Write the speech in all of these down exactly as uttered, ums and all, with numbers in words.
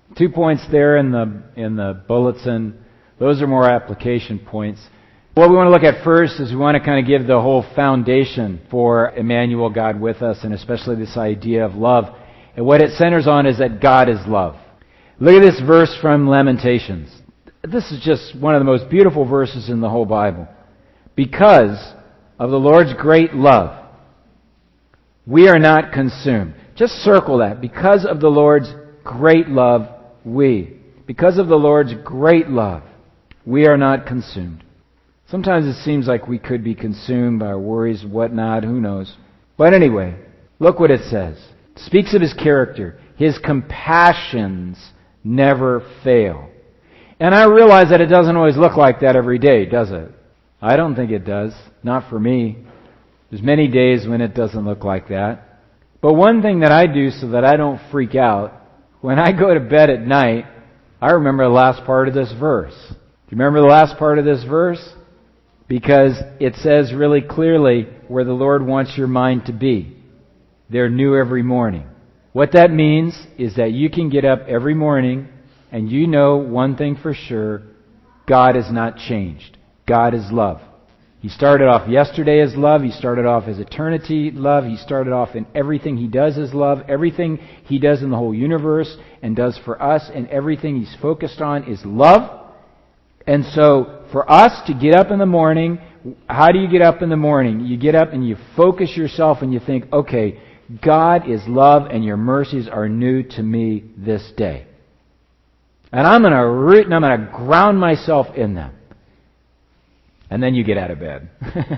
Two points there in the in the bulletin. Those are more application points. What we want to look at first is we want to kind of give the whole foundation for Emmanuel, God with us, and especially this idea of love. And what it centers on is that God is love. Look at this verse from Lamentations. This is just one of the most beautiful verses in the whole Bible. Because of the Lord's great love, we are not consumed. Just circle that. Because of the Lord's great love, we. Because of the Lord's great love, we are not consumed. Sometimes it seems like we could be consumed by our worries, whatnot, who knows. But anyway, look what it says. It speaks of His character. His compassions never fail. And I realize that it doesn't always look like that every day, does it? I don't think it does. Not for me. There's many days when it doesn't look like that. But one thing that I do so that I don't freak out, when I go to bed at night, I remember the last part of this verse. Do you remember the last part of this verse? Because it says really clearly where the Lord wants your mind to be. They're new every morning. What that means is that you can get up every morning and you know one thing for sure, God has not changed. God is love. He started off yesterday as love. He started off as eternity love. He started off in everything He does as love. Everything He does in the whole universe and does for us and everything He's focused on is love. And so for us to get up in the morning, how do you get up in the morning? You get up and you focus yourself and you think, okay, God is love and your mercies are new to me this day. And I'm going to root and I'm going to ground myself in them. And then you get out of bed.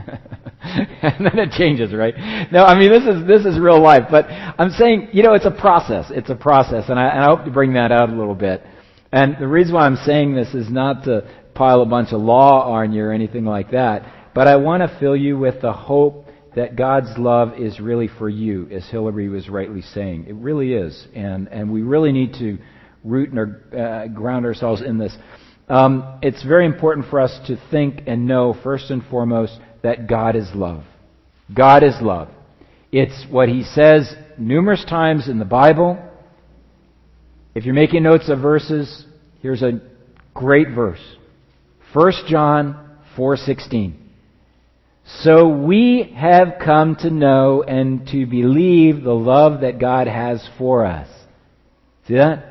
And then it changes, right? No, I mean, this is this is real life. But I'm saying, you know, it's a process. It's a process. And I, and I hope to bring that out a little bit. And the reason why I'm saying this is not to pile a bunch of law on you or anything like that. But I want to fill you with the hope that God's love is really for you, as Hillary was rightly saying. It really is. And, and we really need to root and uh, ground ourselves in this. Um, it's very important for us to think and know, first and foremost, that God is love. God is love. It's what He says numerous times in the Bible. If you're making notes of verses, here's a great verse. First John four sixteen. So we have come to know and to believe the love that God has for us. See that?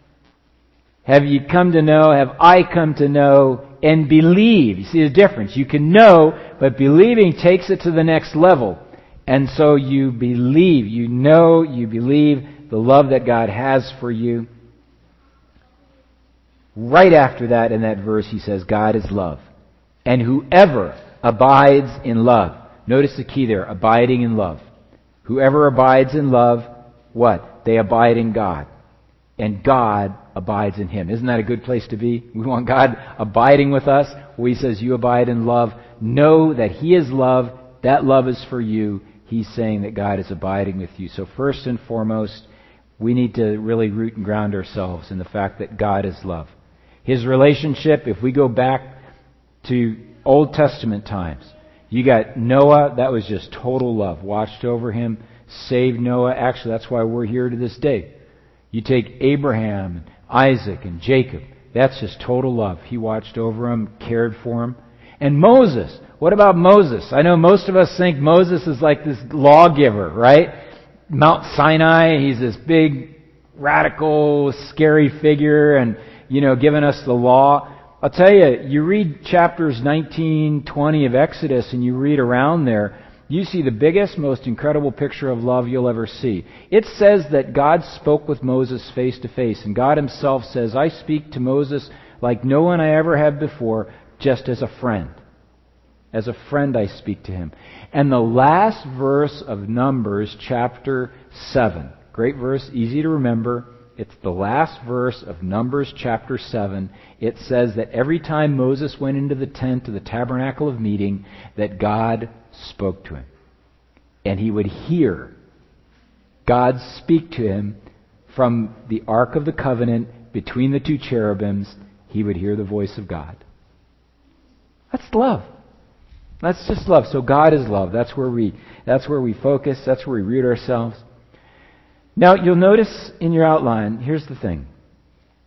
Have you come to know, have I come to know and believe? You see the difference. You can know, but believing takes it to the next level. And so you believe, you know, you believe the love that God has for you. Right after that, in that verse, he says, God is love. And whoever abides in love. Notice the key there, abiding in love. Whoever abides in love, what? They abide in God. And God abides in him. Isn't that a good place to be? We want God abiding with us. Where He says, you abide in love. Know that He is love. That love is for you. He's saying that God is abiding with you. So first and foremost, we need to really root and ground ourselves in the fact that God is love. His relationship, if we go back to Old Testament times, you got Noah, that was just total love. Watched over him, saved Noah. Actually, that's why we're here to this day. You take Abraham, and Isaac, and Jacob. That's just total love. He watched over them, cared for them. And Moses. What about Moses? I know most of us think Moses is like this lawgiver, right? Mount Sinai, he's this big, radical, scary figure and, you know, giving us the law. I'll tell you, you read chapters nineteen, twenty of Exodus and you read around there, you see the biggest, most incredible picture of love you'll ever see. It says that God spoke with Moses face to face, and God Himself says, I speak to Moses like no one I ever have before, just as a friend. As a friend I speak to him. And the last verse of Numbers, chapter seven, great verse, easy to remember. It's the last verse of Numbers chapter seven. It says that every time Moses went into the tent of the tabernacle of meeting, that God spoke to him. And he would hear God speak to him from the Ark of the Covenant between the two cherubims. He would hear the voice of God. That's love. That's just love. So God is love. That's where we that's where we focus. That's where we root ourselves. Now, you'll notice in your outline, here's the thing.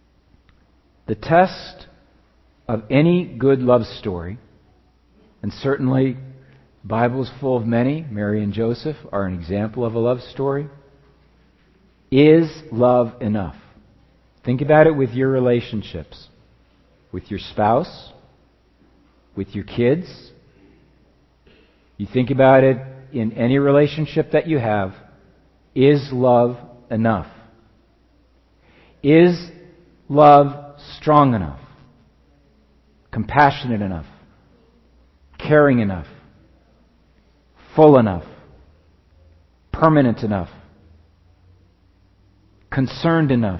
The test of any good love story, and certainly the Bible is full of many, Mary and Joseph are an example of a love story, is love enough? Think about it with your relationships, with your spouse, with your kids. You think about it in any relationship that you have. Is love enough? Is love strong enough? Compassionate enough? Caring enough? Full enough? Permanent enough? Concerned enough?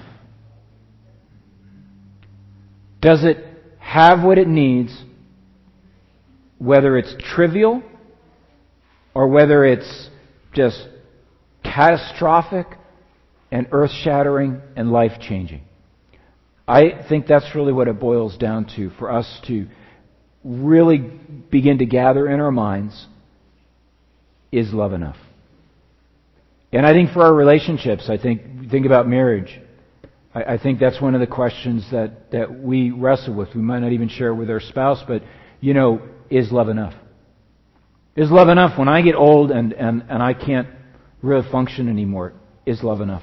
Does it have what it needs, whether it's trivial or whether it's just catastrophic and earth-shattering and life-changing? I think that's really what it boils down to for us to really begin to gather in our minds. Is love enough? And I think for our relationships, I think think about marriage. I, I think that's one of the questions that, that we wrestle with. We might not even share it with our spouse, but, you know, is love enough? Is love enough when I get old and, and, and I can't really function anymore? Is love enough?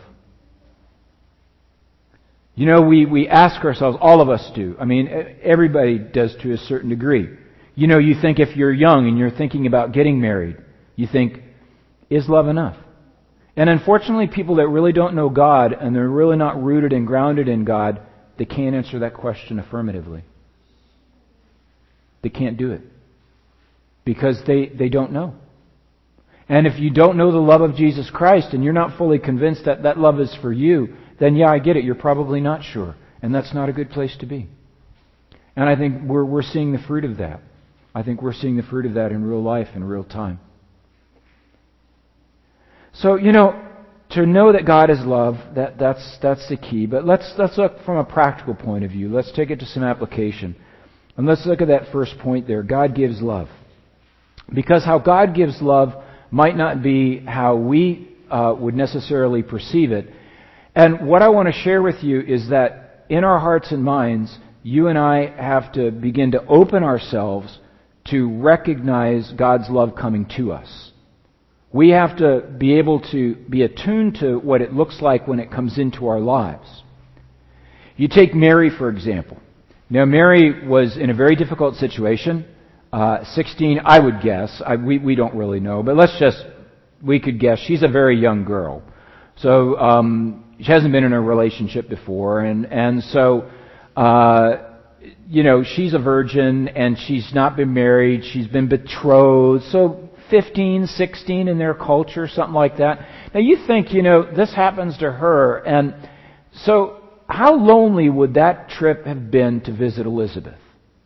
You know, we, we ask ourselves, all of us do. I mean, everybody does to a certain degree. You know, you think if you're young and you're thinking about getting married, you think, is love enough? And unfortunately, people that really don't know God and they're really not rooted and grounded in God, they can't answer that question affirmatively. They can't do it. Because they, they don't know. And if you don't know the love of Jesus Christ and you're not fully convinced that that love is for you, then yeah, I get it. You're probably not sure. And that's not a good place to be. And I think we're we're seeing the fruit of that. I think we're seeing the fruit of that in real life, in real time. So, you know, to know that God is love, that, that's that's the key. But let's let's look from a practical point of view. Let's take it to some application. And let's look at that first point there. God gives love. Because how God gives love might not be how we uh, would necessarily perceive it. And what I want to share with you is that in our hearts and minds, you and I have to begin to open ourselves to recognize God's love coming to us. We have to be able to be attuned to what it looks like when it comes into our lives. You take Mary, for example. Now, Mary was in a very difficult situation. Uh, sixteen, I would guess. I, we, we don't really know, but let's just, we could guess. She's a very young girl. So, um, she hasn't been in a relationship before, and, and so, uh, you know, she's a virgin, and she's not been married, she's been betrothed, so fifteen, sixteen in their culture, something like that. Now you think, you know, this happens to her, and so how lonely would that trip have been to visit Elizabeth?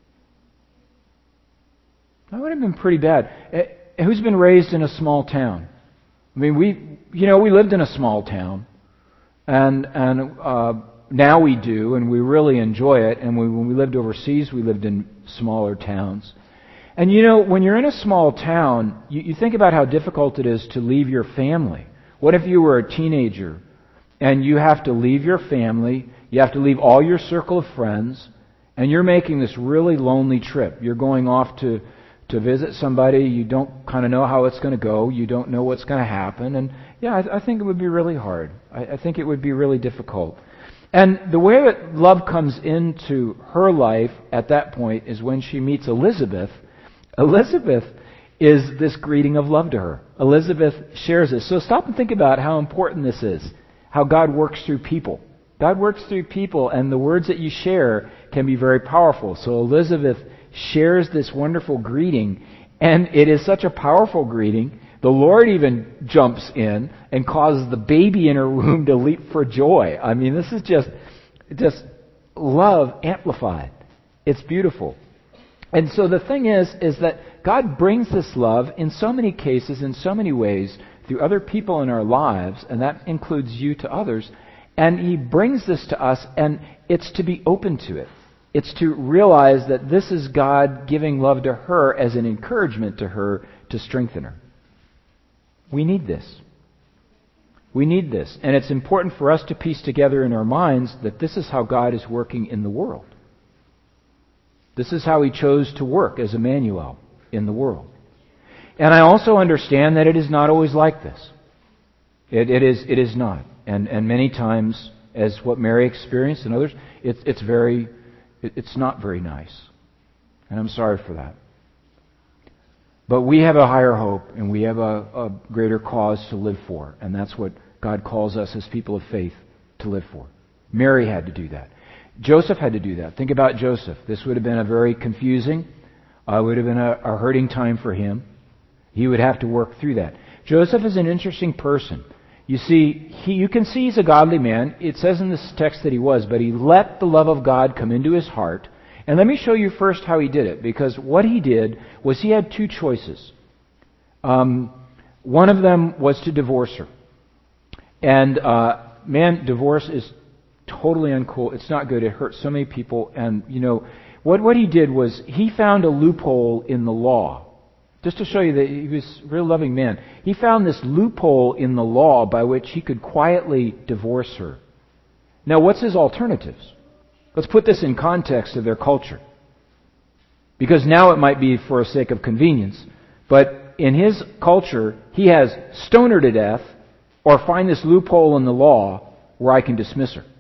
That would have been pretty bad. Who's been raised in a small town? I mean, we, you know, we lived in a small town, and and uh, now we do, and we really enjoy it. And we, when we lived overseas, we lived in smaller towns. And you know, when you're in a small town, you, you think about how difficult it is to leave your family. What if you were a teenager and you have to leave your family, you have to leave all your circle of friends, and you're making this really lonely trip. You're going off to, to visit somebody, you don't kind of know how it's going to go, you don't know what's going to happen, and yeah, I, I think it would be really hard. I, I think it would be really difficult. And the way that love comes into her life at that point is when she meets Elizabeth. Elizabeth is this greeting of love to her. Elizabeth shares this. So stop and think about how important this is, how God works through people. God works through people, and the words that you share can be very powerful. So Elizabeth shares this wonderful greeting, and it is such a powerful greeting, the Lord even jumps in and causes the baby in her womb to leap for joy. I mean, this is just, just love amplified. It's beautiful. And so the thing is, is that God brings this love in so many cases, in so many ways, through other people in our lives, and that includes you to others, and He brings this to us, and it's to be open to it. It's to realize that this is God giving love to her as an encouragement to her to strengthen her. We need this. We need this. And it's important for us to piece together in our minds that this is how God is working in the world. This is how He chose to work as Emmanuel in the world. And I also understand that it is not always like this. It, it is it is not. And and many times, as what Mary experienced and others, it's it's very it, it's not very nice. And I'm sorry for that. But we have a higher hope, and we have a, a greater cause to live for. And that's what God calls us as people of faith to live for. Mary had to do that. Joseph had to do that. Think about Joseph. This would have been a very confusing, uh, would have been a, a hurting time for him. He would have to work through that. Joseph is an interesting person. You see, he, you can see he's a godly man. It says in this text that he was, but he let the love of God come into his heart. And let me show you first how he did it, because what he did was he had two choices. Um, one of them was to divorce her. And, uh, man, divorce is totally uncool. It's not good. It hurts so many people. And, you know, what, what he did was he found a loophole in the law. Just to show you that he was a real loving man. He found this loophole in the law by which he could quietly divorce her. Now, what's his alternatives? Let's put this in context of their culture. Because now it might be for the sake of convenience. But in his culture, he has stone her to death or find this loophole in the law where I can dismiss her.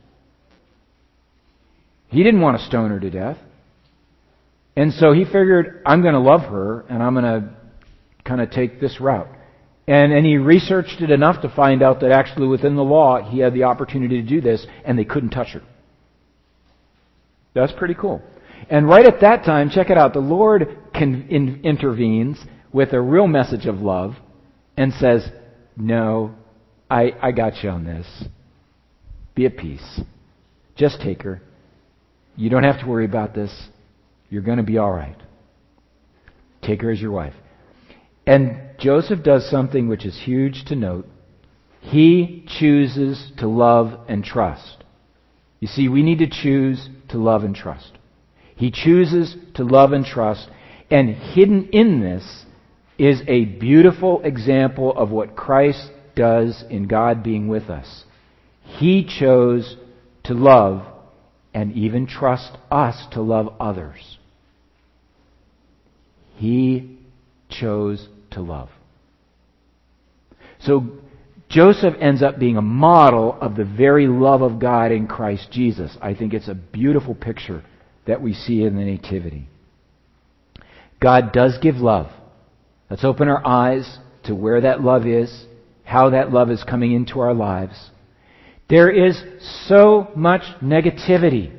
He didn't want to stone her to death. And so he figured, I'm going to love her, and I'm going to kind of take this route. And, and he researched it enough to find out that actually within the law, he had the opportunity to do this, and they couldn't touch her. That's pretty cool. And right at that time, check it out, the Lord can, in, intervenes with a real message of love and says, no, I, I got you on this. Be at peace. Just take her. You don't have to worry about this. You're going to be all right. Take her as your wife. And Joseph does something which is huge to note. He chooses to love and trust. You see, we need to choose to love and trust. He chooses to love and trust. And hidden in this is a beautiful example of what Christ does in God being with us. He chose to love and even trust us to love others. He chose to love. So Joseph ends up being a model of the very love of God in Christ Jesus. I think it's a beautiful picture that we see in the Nativity. God does give love. Let's open our eyes to where that love is, how that love is coming into our lives. There is so much negativity.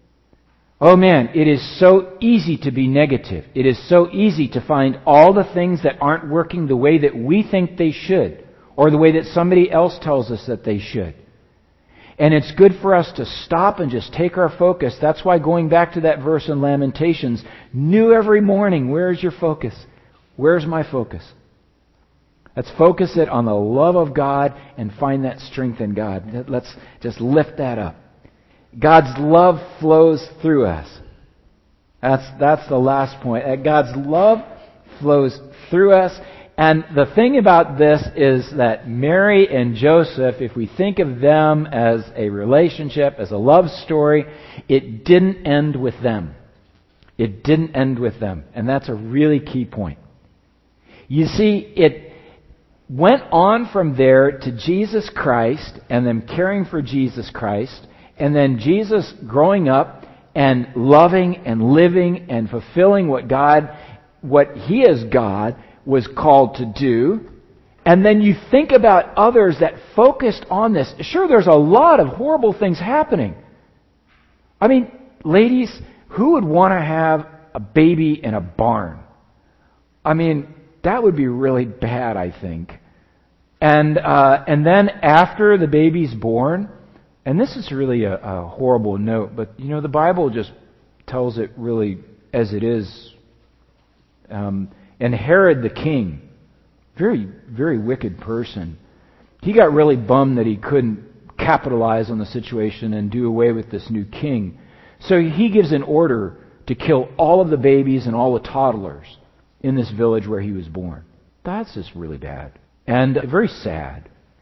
Oh man, it is so easy to be negative. It is so easy to find all the things that aren't working the way that we think they should, or the way that somebody else tells us that they should. And it's good for us to stop and just take our focus. That's why going back to that verse in Lamentations, new every morning, where's your focus? Where's my focus? Let's focus it on the love of God and find that strength in God. Let's just lift that up. God's love flows through us. That's, that's the last point. God's love flows through us. And the thing about this is that Mary and Joseph, if we think of them as a relationship, as a love story, it didn't end with them. It didn't end with them. And that's a really key point. You see, it went on from there to Jesus Christ and them caring for Jesus Christ, and then Jesus growing up and loving and living and fulfilling what God, what He as God was called to do. And then you think about others that focused on this. Sure, there's a lot of horrible things happening. I mean, ladies, who would want to have a baby in a barn? I mean, that would be really bad, I think. And uh, and then after the baby's born, and this is really a, a horrible note, but you know the Bible just tells it really as it is. Um, and Herod the king, very very wicked person, he got really bummed that he couldn't capitalize on the situation and do away with this new king. So he gives an order to kill all of the babies and all the toddlers in this village where he was born. That's just really bad. And very sad.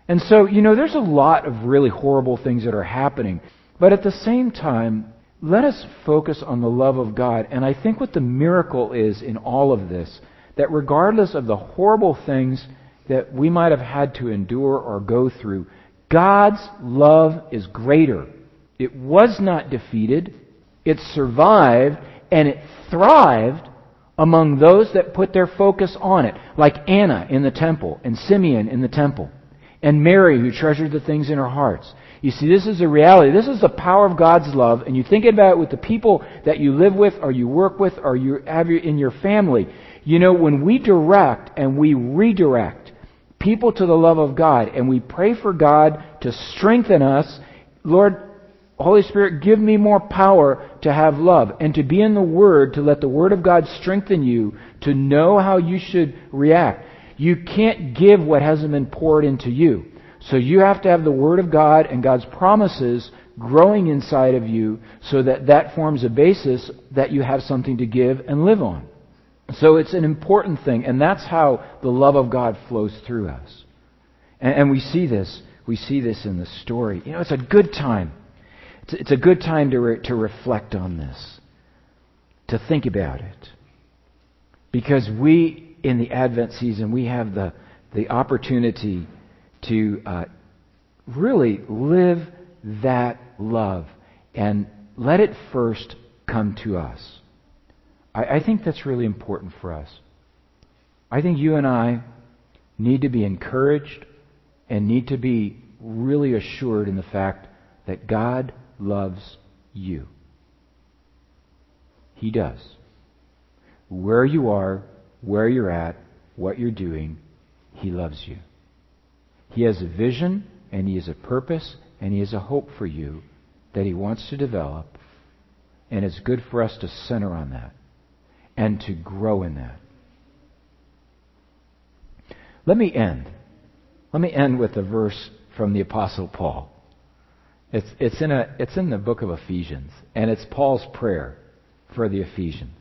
And so, you know, there's a lot of really horrible things that are happening. But at the same time, let us focus on the love of God. And I think what the miracle is in all of this, that regardless of the horrible things that we might have had to endure or go through, God's love is greater. It was not defeated. It survived, and it thrived among those that put their focus on it, like Anna in the temple, and Simeon in the temple, and Mary who treasured the things in her hearts. You see, this is a reality. This is the power of God's love, and you think about it with the people that you live with, or you work with, or you have in your family. You know, when we direct and we redirect people to the love of God, and we pray for God to strengthen us, Lord, Holy Spirit, give me more power to have love, and to be in the Word, to let the Word of God strengthen you, to know how you should react. You can't give what hasn't been poured into you. So you have to have the Word of God and God's promises growing inside of you so that that forms a basis that you have something to give and live on. So it's an important thing, and that's how the love of God flows through us. And, and we see this. We see this in the story. You know, it's a good time. It's, it's a good time to re, to reflect on this, to think about it, because we in the Advent season we have the the opportunity to uh, really live that love and let it first come to us. I, I think that's really important for us. I think you and I need to be encouraged and need to be really assured in the fact that God loves you. He does. Where you are, where you're at, what you're doing, He loves you. He has a vision, and He has a purpose, and He has a hope for you that He wants to develop. And it's good for us to center on that and to grow in that. Let me end. Let me end with a verse from the Apostle Paul. It's, it's, in a, it's in the book of Ephesians, and it's Paul's prayer for the Ephesians.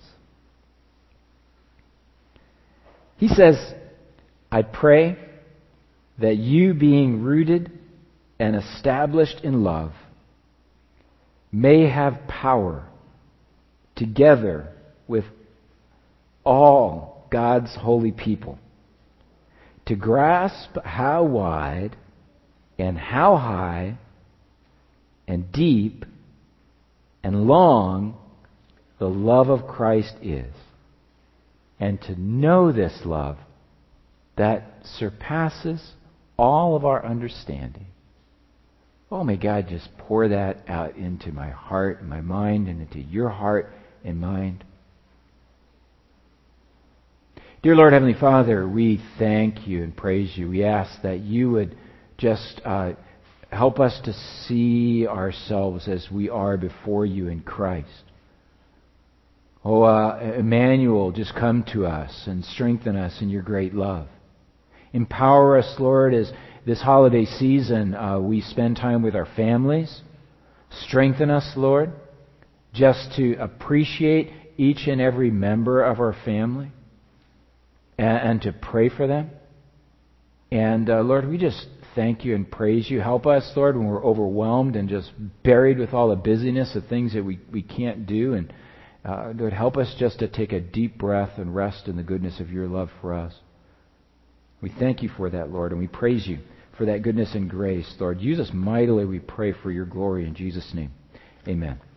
He says, I pray that you, being rooted and established in love, may have power, together with all God's holy people, to grasp how wide and how high and deep and long the love of Christ is, and to know this love that surpasses all of our understanding. Oh, may God just pour that out into my heart and my mind and into your heart and mind. Dear Lord, Heavenly Father, we thank you and praise you. We ask that you would just uh, help us to see ourselves as we are before you in Christ. Oh, uh, Emmanuel, just come to us and strengthen us in your great love. Empower us, Lord, as this holiday season uh, we spend time with our families. Strengthen us, Lord, just to appreciate each and every member of our family and, and to pray for them. And uh, Lord, we just thank you and praise you. Help us, Lord, when we're overwhelmed and just buried with all the busyness of things that we, we can't do. And uh, Lord, help us just to take a deep breath and rest in the goodness of your love for us. We thank you for that, Lord, and we praise you for that goodness and grace, Lord. Use us mightily, we pray, for your glory in Jesus' name. Amen.